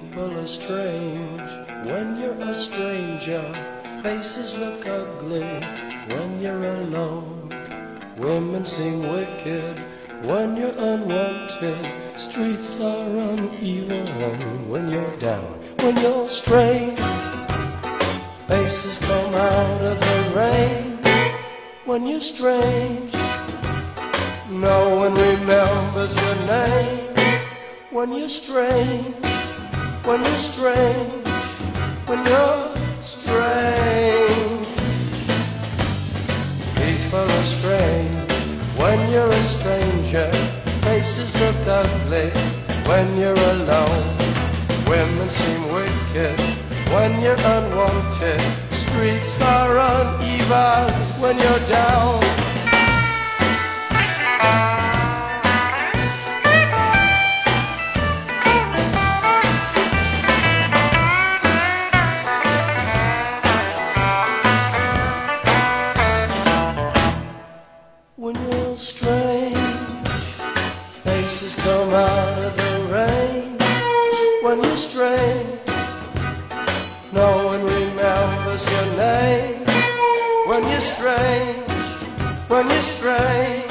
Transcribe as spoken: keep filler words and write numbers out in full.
People are strange when you're a stranger. Faces look ugly when you're alone. Women seem wicked when you're unwanted. Streets are uneven when you're down. When you're strange, faces come out of the rain. When you're strange, no one remembers your name. When you're strange, when you're strange, when you're strange. People are strange when you're a stranger. Faces look ugly when you're alone. Women seem wicked when you're unwanted. Streets are uneven when you're down. When you're strange, faces come out of the rain. When you're strange, no one remembers your name. When you're strange, when you're strange.